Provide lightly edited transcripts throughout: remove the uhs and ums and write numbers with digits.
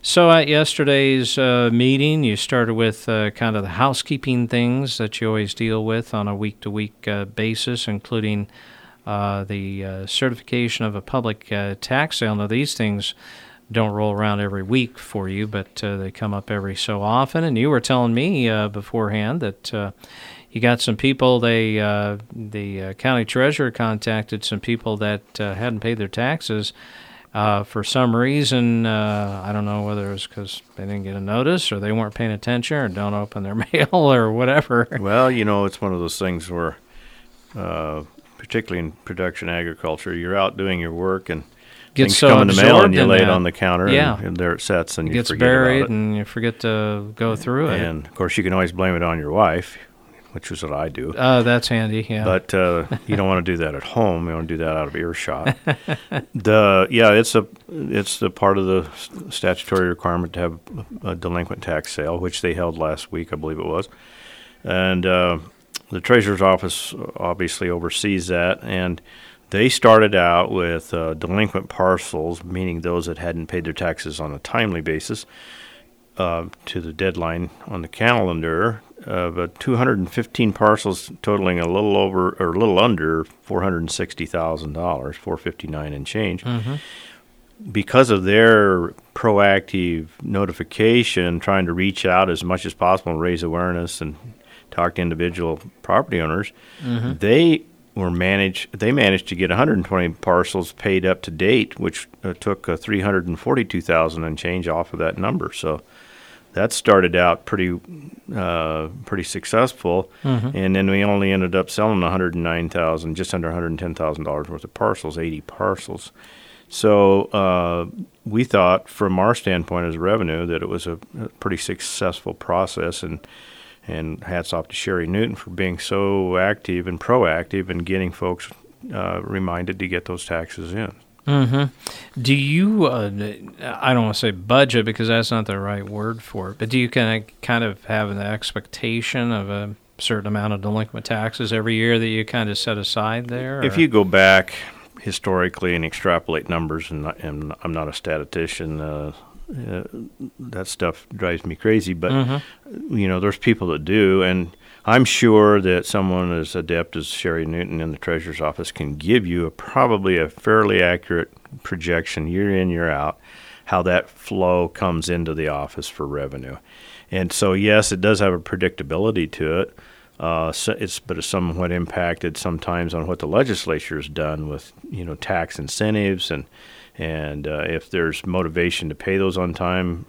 So at yesterday's meeting, you started with kind of the housekeeping things that you always deal with on a week-to-week basis, including the certification of a public tax sale. Now, these things don't roll around every week for you, but they come up every so often. And you were telling me beforehand that you got some people, the county treasurer contacted some people that hadn't paid their taxes for some reason. I don't know whether it was because they didn't get a notice or they weren't paying attention or don't open their mail or whatever. Well, it's one of those things where, particularly in production agriculture, you're out doing your work and things so come in the mail and you lay it that. on the counter and there it sets and you forget about it. It gets buried and you forget to go through it. And, of course, you can always blame it on your wife, which is what I do. That's handy, yeah. But you don't want to do that at home. You want to do that out of earshot. It's the part of the statutory requirement to have a delinquent tax sale, which they held last week, I believe it was. And the Treasurer's Office obviously oversees that, and they started out with delinquent parcels, meaning those that hadn't paid their taxes on a timely basis, to the deadline on the calendar of 215 parcels totaling a little under $460,000, $459 and change. Mm-hmm. Because of their proactive notification, trying to reach out as much as possible and raise awareness and talk to individual property owners, mm-hmm. they managed to get 120 parcels paid up to date, which took $342,000 and change off of that number. So that started out pretty successful, mm-hmm. and then we only ended up selling $109,000, just under $110,000 worth of parcels, 80 parcels. So we thought, from our standpoint as revenue, that it was a pretty successful process, and hats off to Sherry Newton for being so active and proactive in getting folks reminded to get those taxes in. Mm-hmm. Do you, I don't want to say budget because that's not the right word for it, but do you kind of have an expectation of a certain amount of delinquent taxes every year that you kind of set aside there? If you go back historically and extrapolate numbers, and I'm not a statistician, that stuff drives me crazy, but mm-hmm. There's people that do, and I'm sure that someone as adept as Sherry Newton in the Treasurer's Office can give you probably a fairly accurate projection year in, year out, how that flow comes into the office for revenue. And so, yes, it does have a predictability to it, but it's somewhat impacted sometimes on what the legislature has done with, tax incentives and if there's motivation to pay those on time,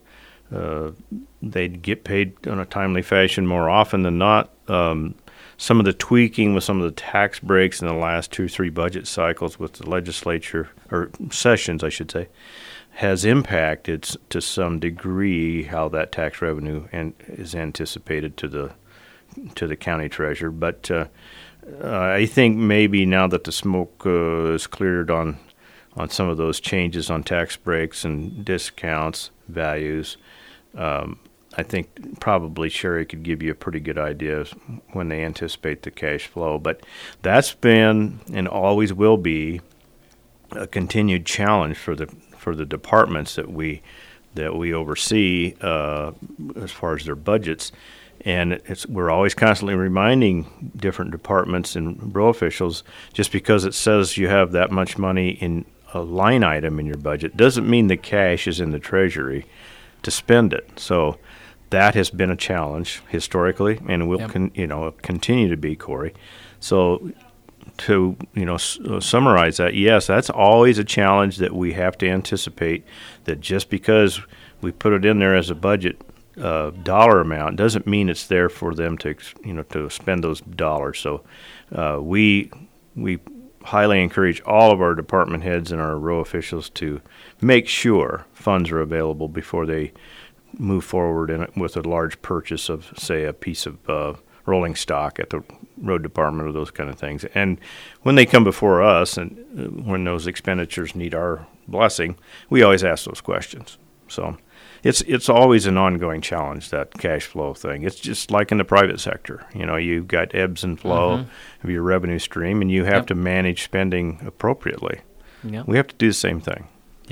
they'd get paid in a timely fashion more often than not. Some of the tweaking with some of the tax breaks in the last 2 or 3 budget cycles with the legislature, or sessions, I should say, has impacted to some degree how that tax revenue is anticipated to the county treasurer. But I think maybe now that the smoke is cleared on some of those changes on tax breaks and discounts, values, I think probably Sherry could give you a pretty good idea of when they anticipate the cash flow. But that's been and always will be a continued challenge for the departments that we oversee as far as their budgets. And we're always constantly reminding different departments and borough officials, just because it says you have that much money in a line item in your budget doesn't mean the cash is in the treasury to spend it. So that has been a challenge historically, and will continue to be, Corey. So to summarize that, yes, that's always a challenge that we have to anticipate. That just because we put it in there as a budget dollar amount doesn't mean it's there for them to spend those dollars. So we highly encourage all of our department heads and our row officials to make sure funds are available before they move forward with a large purchase of, say, a piece of rolling stock at the road department or those kind of things. And when they come before us and when those expenditures need our blessing, we always ask those questions. So it's always an ongoing challenge, that cash flow thing. It's just like in the private sector. You've got ebbs and flow of your revenue stream, and you have to manage spending appropriately. Yep. We have to do the same thing. Yep.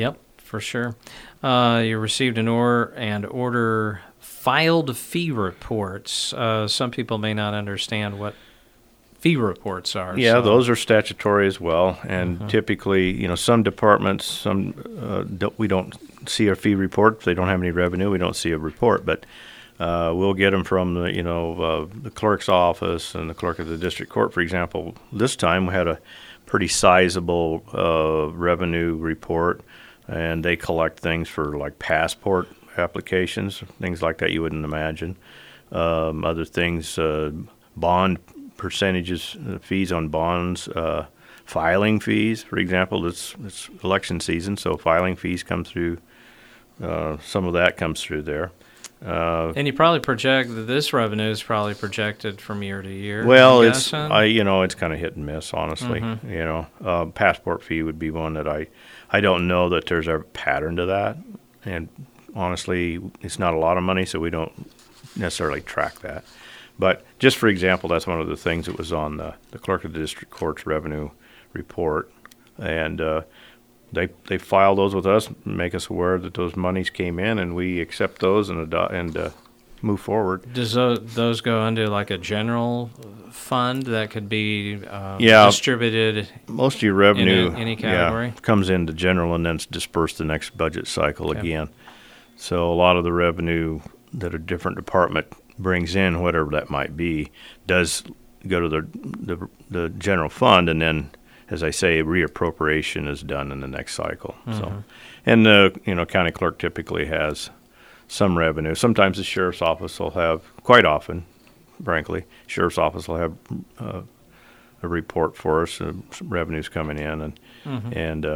for sure. You received an order filed fee reports. Some people may not understand what fee reports are. Yeah, so. those are statutory as well, and typically, some departments, we don't see a fee report. If they don't have any revenue, we don't see a report, but we'll get them from the clerk's office and the clerk of the district court, for example. This time we had a pretty sizable revenue report, and they collect things for like passport applications, things like that you wouldn't imagine. Other things, bond percentages, fees on bonds, filing fees, for example. It's election season, so filing fees come through. Some of that comes through there. And you probably project that this revenue is probably projected from year to year. Well, I'm it's guessing? it's kind of hit and miss, honestly. Passport fee would be one that I don't know that there's a pattern to that, and honestly, it's not a lot of money, so we don't necessarily track that. But just for example, that's one of the things that was on the clerk of the district court's revenue report, and they file those with us, make us aware that those monies came in, and we accept those and move forward. Does those go into like a general fund that could be Yeah. distributed? Most of your revenue any category? comes into general and then it's dispersed the next budget cycle Okay. again. So a lot of the revenue that a different department brings in, whatever that might be, does go to the general fund, and then, as I say, reappropriation is done in the next cycle. So, and the county clerk typically has some revenue. Sometimes the sheriff's office will have, quite often, frankly, sheriff's office will have a report for us, some revenues coming in, and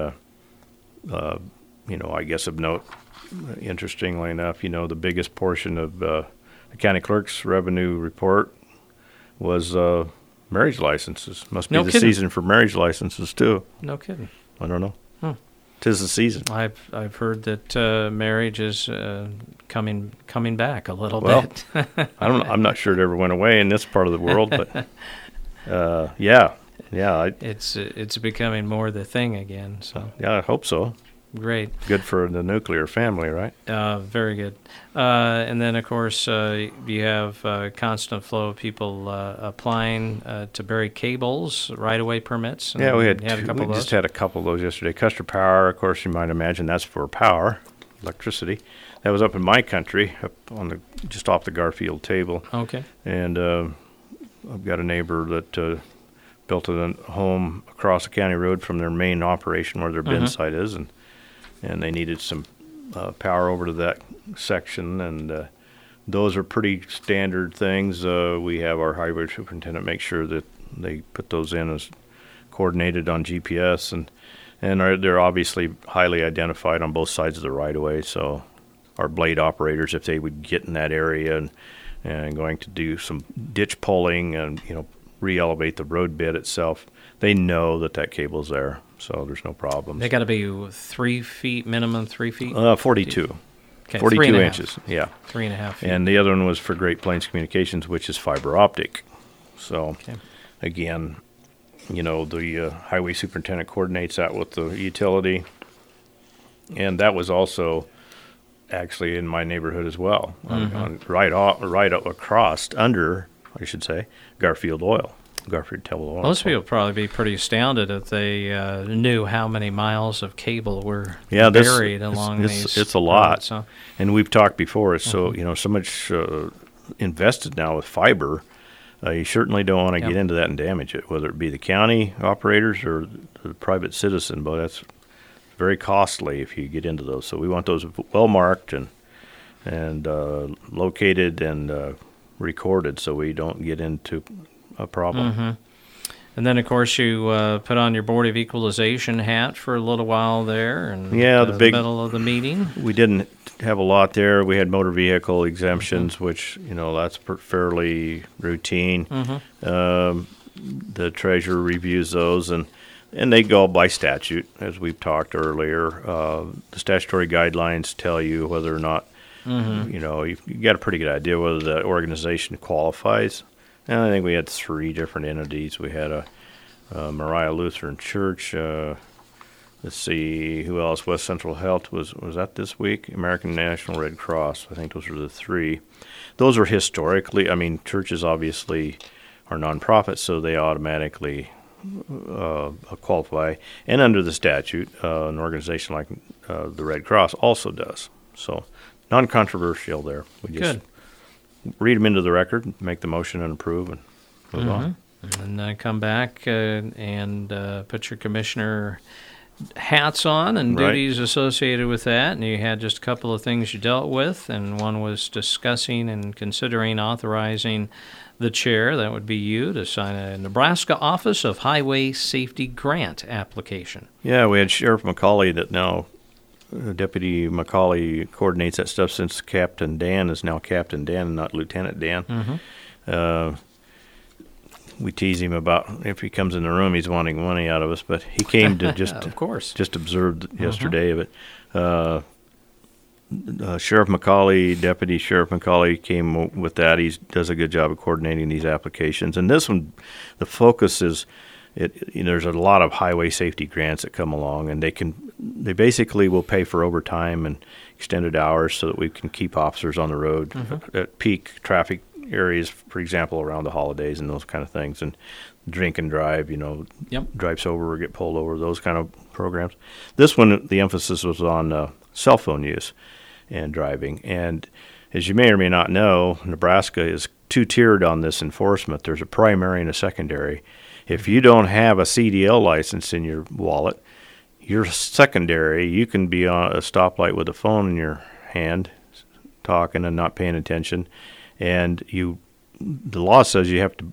I guess of note, interestingly enough, the biggest portion of the county clerk's revenue report was marriage licenses. Must be No the kidding. season for marriage licenses too. No kidding. I don't know. Hmm. 'Tis the season. I've heard that marriage is coming back a little Well, bit. I'm not sure it ever went away in this part of the world, but yeah. It's becoming more the thing again. So I hope so. great. Good for the nuclear family, right? Very good. And then, of course, you have constant flow of people applying to bury cables, right-of-way permits. And Yeah, we had a couple of just those. had a couple of those yesterday. Custer Power, of course, you might imagine that's for power, electricity. That was up in my country, up on just off the Garfield table. Okay. And I've got a neighbor that built a home across the county road from their main operation where their bin site is, and they needed some power over to that section, and those are pretty standard things. We have our highway superintendent make sure that they put those in as coordinated on GPS, and they're obviously highly identified on both sides of the right-of-way, so our blade operators, if they would get in that area and going to do some ditch pulling and re-elevate the road bed itself, they know that cable's there, so there's no problems. They got to be 3 feet, minimum 3 feet? 42. Okay, 42 3.5. inches, yeah. 3.5 feet. And the other one was for Great Plains Communications, which is fiber optic. So, Okay. again, the highway superintendent coordinates that with the utility. And that was also actually in my neighborhood as well, right up across, under, I should say, Garfield Oil. Garfield Tell Oil. Most people would probably be pretty astounded if they knew how many miles of cable were buried along these. It's a lot. roads, so. And we've talked before, it's so much invested now with fiber. You certainly don't want to get into that and damage it, whether it be the county operators or the private citizen, but that's very costly if you get into those. So we want those well marked and located and recorded so we don't get into a problem. And then, of course, you put on your Board of Equalization hat for a little while there, and Yeah, the big- middle of the meeting. We didn't have a lot there. We had motor vehicle exemptions, which, that's fairly routine. The treasurer reviews those, and they go by statute, as we've talked earlier. The statutory guidelines tell you whether or not, you've got a pretty good idea whether the organization qualifies. And I think we had 3 different entities. We had a Moriah Lutheran Church, let's see, who else? West Central Health was that this week? American National Red Cross. I think those were the three. Those were historically, I mean, churches obviously are nonprofits, so they automatically qualify. And under the statute, an organization like the Red Cross also does. So non-controversial there. We just read them into the record, make the motion and approve, and move on. And then come back and put your commissioner hats on and duties associated with that. And you had just a couple of things you dealt with, and one was discussing and considering authorizing the chair, that would be you, to sign a Nebraska Office of Highway Safety Grant application. Yeah, we had Sheriff McCauley that now, Deputy McCauley coordinates that stuff since Captain Dan is now Captain Dan and not Lieutenant Dan. We tease him about if he comes in the room, he's wanting money out of us, but he came to just of course. Just observed yesterday. But Sheriff McCauley, Deputy Sheriff McCauley came with that. He does a good job of coordinating these applications. And this one, the focus is, there's a lot of highway safety grants that come along, and they basically will pay for overtime and extended hours so that we can keep officers on the road at peak traffic areas, for example, around the holidays and those kind of things, and drink and drive, drive sober or get pulled over, those kind of programs. This one, the emphasis was on cell phone use and driving. And as you may or may not know, Nebraska is two-tiered on this enforcement. There's a primary and a secondary. If you don't have a CDL license in your wallet, you're secondary. You can be on a stoplight with a phone in your hand, talking and not paying attention. And the law says you have to,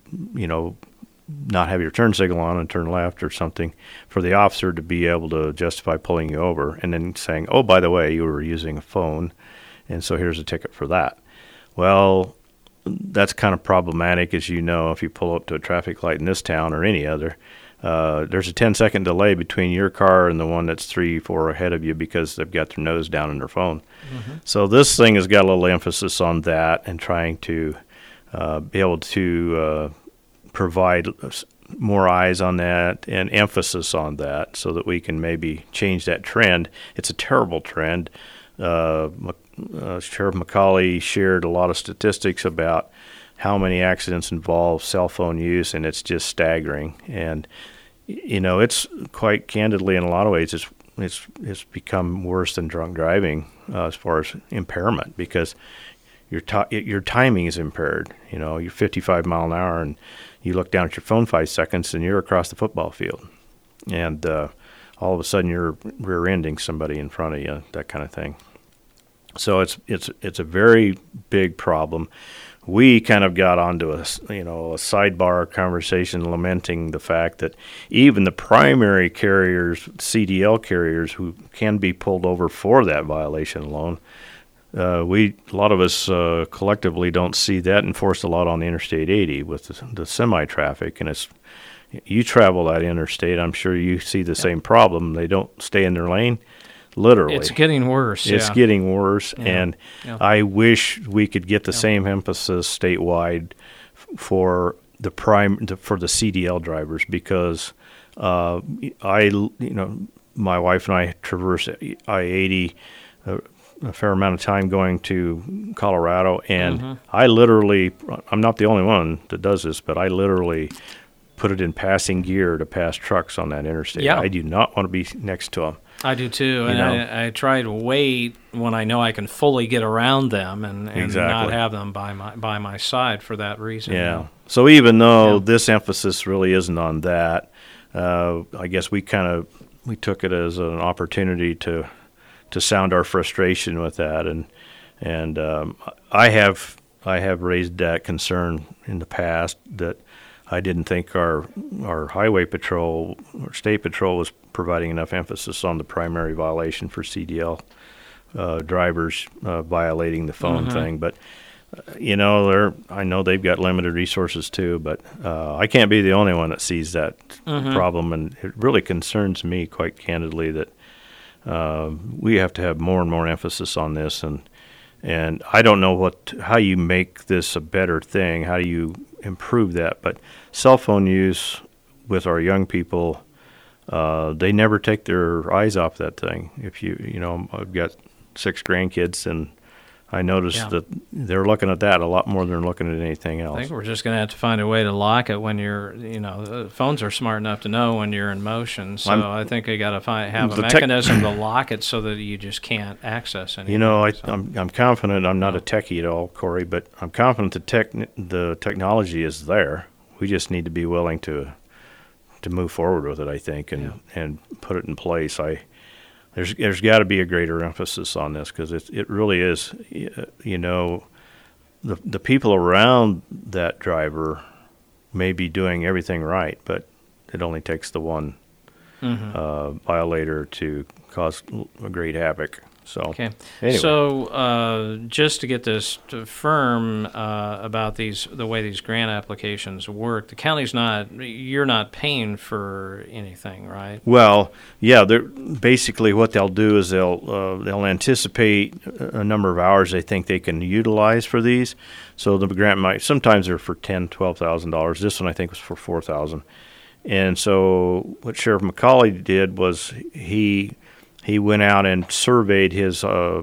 not have your turn signal on and turn left or something for the officer to be able to justify pulling you over and then saying, oh, by the way, you were using a phone, and so here's a ticket for that. Well, that's kind of problematic, as you know, if you pull up to a traffic light in this town or any other. There's a 10-second delay between your car and the one that's 3-4 ahead of you because they've got their nose down in their phone. So this thing has got a little emphasis on that and trying to be able to provide more eyes on that and emphasis on that so that we can maybe change that trend. It's a terrible trend. Sheriff McCauley shared a lot of statistics about how many accidents involve cell phone use, and it's just staggering. And it's quite candidly, in a lot of ways, it's become worse than drunk driving as far as impairment, because your timing is impaired. You're 55 mile an hour, and you look down at your phone 5 seconds, and you're across the football field, and all of a sudden you're rear-ending somebody in front of you, that kind of thing. So it's a very big problem. We kind of got onto a sidebar conversation lamenting the fact that even the primary carriers, CDL carriers, who can be pulled over for that violation alone, a lot of us collectively don't see that enforced a lot on the Interstate 80 with the semi-traffic. And you travel that interstate, I'm sure you see the same problem. They don't stay in their lane. Literally. It's getting worse. It's getting worse, and I wish we could get the same emphasis statewide for the CDL drivers, because my wife and I traverse I-80 a fair amount of time going to Colorado, and I'm not the only one that does this, but I literally put it in passing gear to pass trucks on that interstate. Yeah. I do not want to be next to them. I do too, and I try to wait when I know I can fully get around them and not have them by my side for that reason. Yeah. So even though this emphasis really isn't on that, I guess we took it as an opportunity to sound our frustration with that, and I have raised that concern in the past that I didn't think our highway patrol or state patrol was providing enough emphasis on the primary violation for CDL drivers violating the phone thing. But I know they've got limited resources too. But I can't be the only one that sees that problem, and it really concerns me quite candidly that we have to have more and more emphasis on this. And I don't know how you make this a better thing. How do you improve that? But cell phone use with our young people, they never take their eyes off that thing. If I've got 6 grandkids, and I noticed that they're looking at that a lot more than they're looking at anything else. I think we're just going to have to find a way to lock it when you're, the phones are smart enough to know when you're in motion. So I think you got to have a mechanism to lock it so that you just can't access anything. I'm confident. I'm not a techie at all, Corey, but I'm confident the technology is there. We just need to be willing to move forward with it, I think, and put it in place. There's got to be a greater emphasis on this, because it really is, the people around that driver may be doing everything right, but it only takes the one violator to cause a great havoc. So, okay. Anyway. So just to get this firm about the way these grant applications work, the county's you're not paying for anything, right? Well, yeah. Basically what they'll do is they'll anticipate a number of hours they think they can utilize for these. So the grant sometimes they're for $10,000-$12,000. This one I think was for $4,000. And so what Sheriff McCauley did was he went out and surveyed his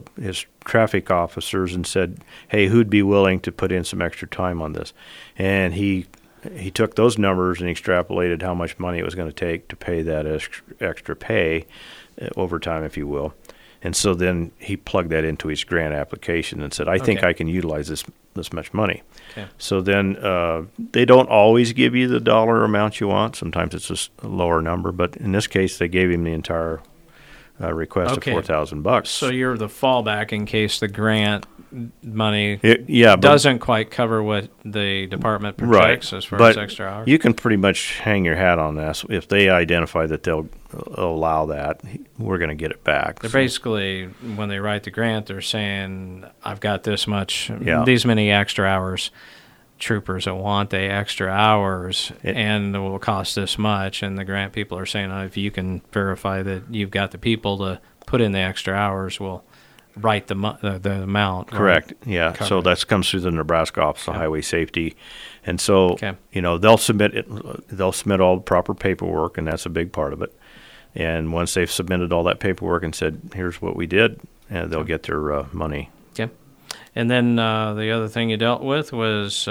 traffic officers and said, hey, who'd be willing to put in some extra time on this? And he took those numbers and extrapolated how much money it was going to take to pay that extra pay, overtime, if you will. And so then he plugged that into his grant application and said, I think I can utilize this much money. Okay. So then they don't always give you the dollar amount you want. Sometimes it's just a lower number. But in this case, they gave him the entire request of $4,000. So you're the fallback in case the grant money but doesn't quite cover what the department projects as far as extra hours. You can pretty much hang your hat on this. If they identify that they'll allow that, we're going to get it back. They're basically, when they write the grant, they're saying, I've got this much, these many extra hours. Troopers that want the extra hours and it will cost this much, and the grant people are saying, if you can verify that you've got the people to put in the extra hours, we'll write the amount. Correct. Right? So that comes through the Nebraska Office of Highway Safety, and so they'll submit it. They'll submit all the proper paperwork, and that's a big part of it. And once they've submitted all that paperwork and said, here's what we did, they'll get their money. Okay. And then the other thing you dealt with was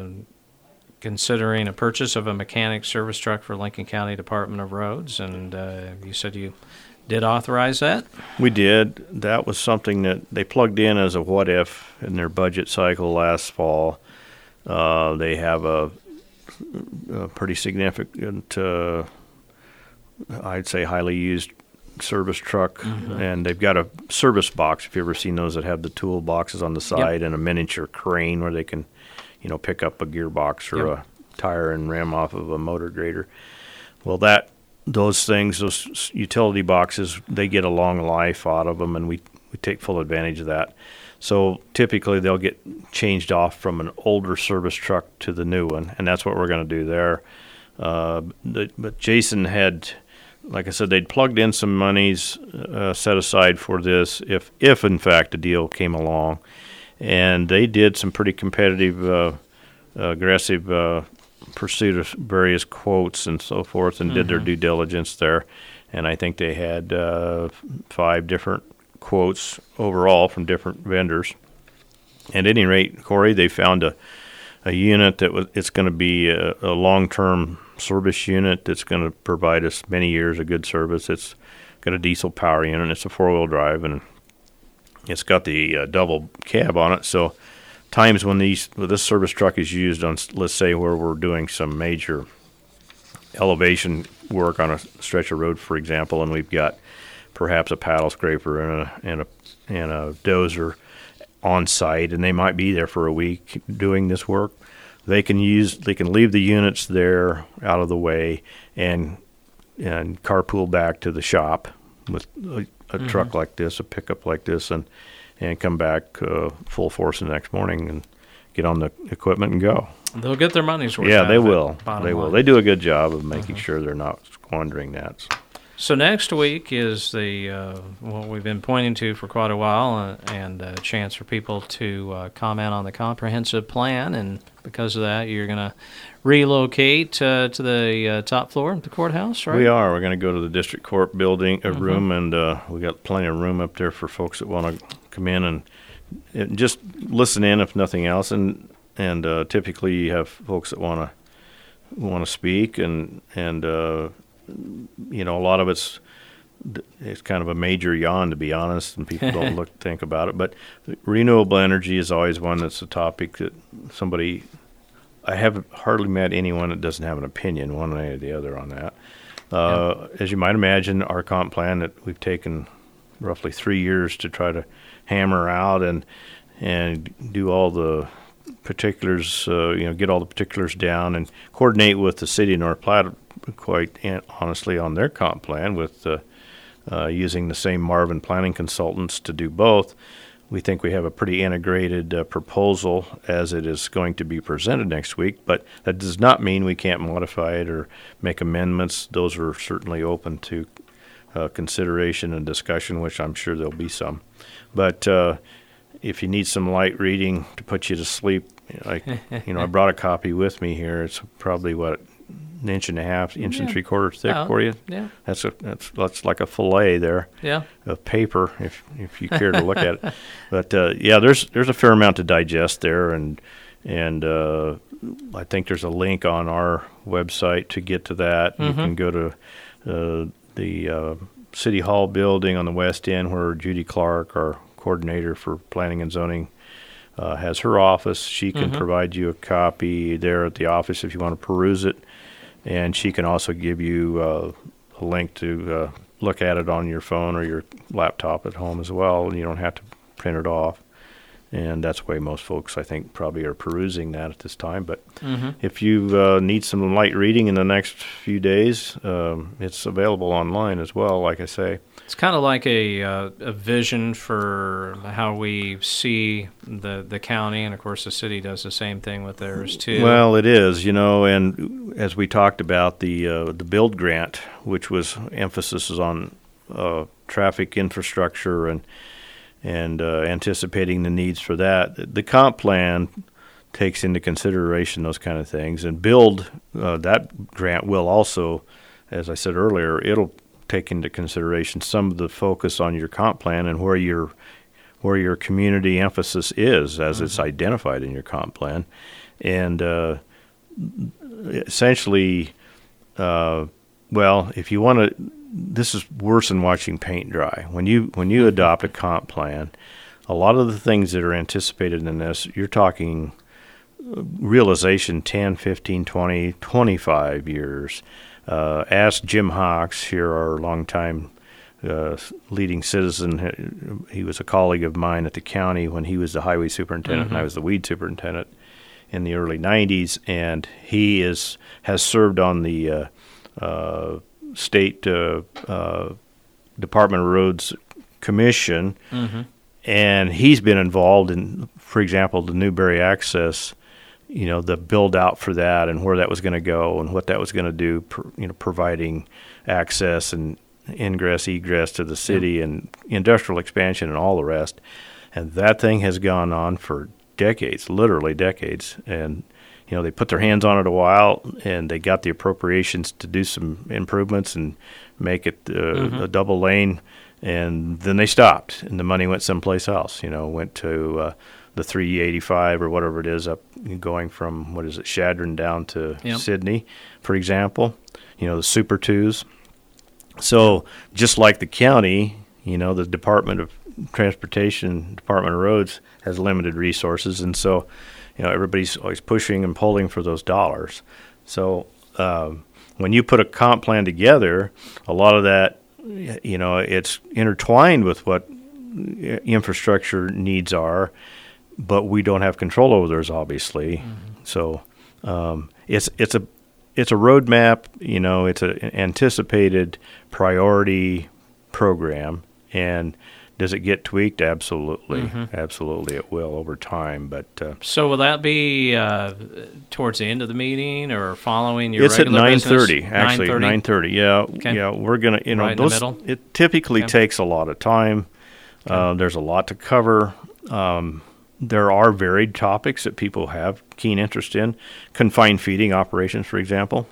considering a purchase of a mechanic service truck for Lincoln County Department of Roads, and you said you did authorize that? We did. That was something that they plugged in as a what-if in their budget cycle last fall. They have a pretty significant, I'd say highly used service truck, and they've got a service box, if you've ever seen those that have the tool boxes on the side, and a miniature crane where they can pick up a gearbox or a tire and rim off of a motor grader. Well, those utility boxes, they get a long life out of them, and we take full advantage of that. So typically they'll get changed off from an older service truck to the new one, and that's what we're going to do there. But Jason had, like I said, they'd plugged in some monies set aside for this if in fact a deal came along. And they did some pretty competitive, aggressive pursuit of various quotes and so forth, and did their due diligence there. And I think they had 5 different quotes overall from different vendors. At any rate, Corey, they found a unit it's going to be a long-term service unit that's going to provide us many years of good service. It's got a diesel power unit. It's a 4-wheel drive, and it's got the double cab on it. So times when this service truck is used on, let's say, where we're doing some major elevation work on a stretch of road, for example, and we've got perhaps a paddle scraper and a dozer on site, and they might be there for a week doing this work. They can leave the units there out of the way and carpool back to the shop with a truck like this, a pickup like this, and come back full force the next morning and get on the equipment and go. They'll get their money's worth. Yeah, they will. They will. They do a good job of making sure they're not squandering that. So next week is the what we've been pointing to for quite a while, and a chance for people to comment on the comprehensive plan. And because of that, you're going to relocate to the top floor of the courthouse, right? We are. We're going to go to the district court building room, and we got plenty of room up there for folks that want to come in and just listen in, if nothing else. And typically, you have folks that want to speak, and a lot of it's kind of a major yawn, to be honest, and people don't think about it. But renewable energy is always one that's a topic that I haven't hardly met anyone that doesn't have an opinion one way or the other on that. As you might imagine, our comp plan that we've taken roughly 3 years to try to hammer out and do all the particulars, get all the particulars down and coordinate with the city of North Platte, quite honestly, on their comp plan with using the same Marvin planning consultants to do both. We think we have a pretty integrated proposal as it is going to be presented next week, but that does not mean we can't modify it or make amendments. Those are certainly open to consideration and discussion, which I'm sure there'll be some. But if you need some light reading to put you to sleep, I brought a copy with me here. It's probably an inch and a half, inch and 3/4 thick for you. Yeah, that's like a fillet there. Yeah, of paper if you care to look at it. But there's a fair amount to digest there, and I think there's a link on our website to get to that. You can go to the City Hall building on the west end, where Judy Clark, our coordinator for planning and zoning, has her office. She can provide you a copy there at the office if you want to peruse it. And she can also give you a link to look at it on your phone or your laptop at home as well, and you don't have to print it off. And that's the way most folks, I think, probably are perusing that at this time. But if you need some light reading in the next few days, it's available online as well, like I say. It's kind of like a vision for how we see the county, and of course the city does the same thing with theirs too. Well, it is, and as we talked about the build grant, which was emphasis on traffic infrastructure and anticipating the needs for that. The comp plan takes into consideration those kind of things, and build that grant will also, as I said earlier, it'll take into consideration some of the focus on your comp plan and where your community emphasis is as it's identified in your comp plan. And essentially, if you want to, this is worse than watching paint dry. When you adopt a comp plan, a lot of the things that are anticipated in this, you're talking realization 10, 15, 20, 25 years. Ask Jim Hawks, here, our longtime leading citizen. He was a colleague of mine at the county when he was the highway superintendent and I was the weed superintendent in the early 90s, and he has served on the State Department of Roads Commission, and he's been involved in, for example, the Newberry Access, the build out for that and where that was going to go and what that was going to do, providing access and ingress, egress to the city and industrial expansion and all the rest. And that thing has gone on for decades, literally decades. And, they put their hands on it a while, and they got the appropriations to do some improvements and make it a double lane, and then they stopped, and the money went someplace else. Went to the 385 or whatever it is, up going from Chadron down to Sydney, for example. The Super 2s. So just like the county, the Department of Transportation, Department of Roads has limited resources, and so everybody's always pushing and pulling for those dollars. So when you put a comp plan together, a lot of that, it's intertwined with what infrastructure needs are, but we don't have control over those, obviously. So it's a roadmap. It's an anticipated priority program, and Does it get tweaked? Absolutely. Mm-hmm. Absolutely it will over time. But So will that be towards the end of the meeting or following your it's at regular 9:30, business? actually. 9:30. Yeah. Okay. Yeah, we're going to, Right in the middle? it typically Okay. takes a lot of time. There's a lot to cover. There are varied topics that people have keen interest in. Confined feeding operations, for example.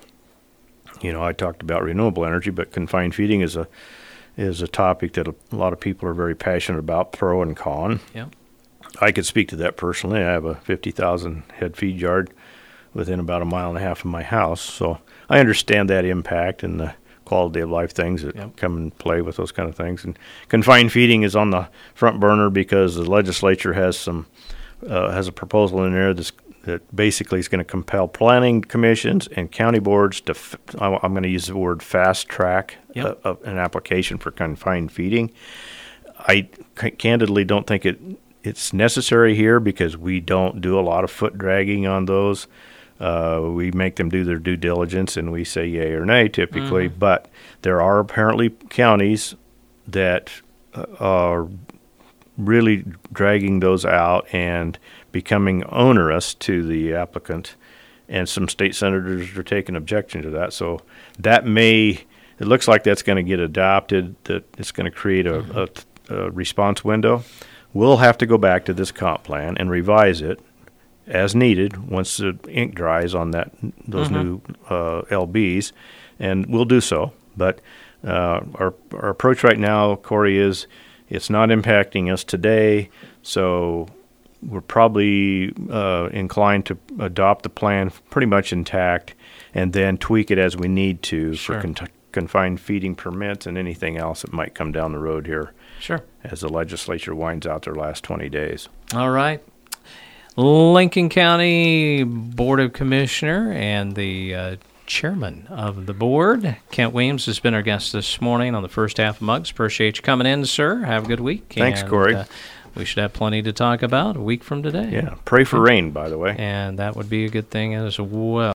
I talked about renewable energy, but confined feeding is a topic that a lot of people are very passionate about, pro and con. Yeah. I could speak to that personally. I have a 50,000 head feed yard within about a mile and a half of my house, so I understand that impact and the quality of life things that Yep. come and play with those kind of things. And confined feeding is on the front burner because the legislature has a proposal in there that basically is going to compel planning commissions and county boards to, I'm going to use the word fast track Yep. an application for confined feeding. I candidly don't think it's necessary here because we don't do a lot of foot dragging on those. We make them do their due diligence and we say yay or nay typically, but there are apparently counties that are really dragging those out and becoming onerous to the applicant, and some state senators are taking objection to that. So it looks like that's going to get adopted, that it's going to create a response window. We'll have to go back to this comp plan and revise it as needed once the ink dries on those new LBs, and we'll do so. But our approach right now, Corey, is it's not impacting us today, so we're probably inclined to adopt the plan pretty much intact and then tweak it as we need to Sure. for confined feeding permits and anything else that might come down the road here Sure. as the legislature winds out their last 20 days. All right. Lincoln County Board of Commissioner and the chairman of the board, Kent Weems, has been our guest this morning on the first half of Mugs. Appreciate you coming in, sir. Have a good week. Thanks, And, Corey. we should have plenty to talk about a week from today. Yeah, pray for rain, by the way. And that would be a good thing as well.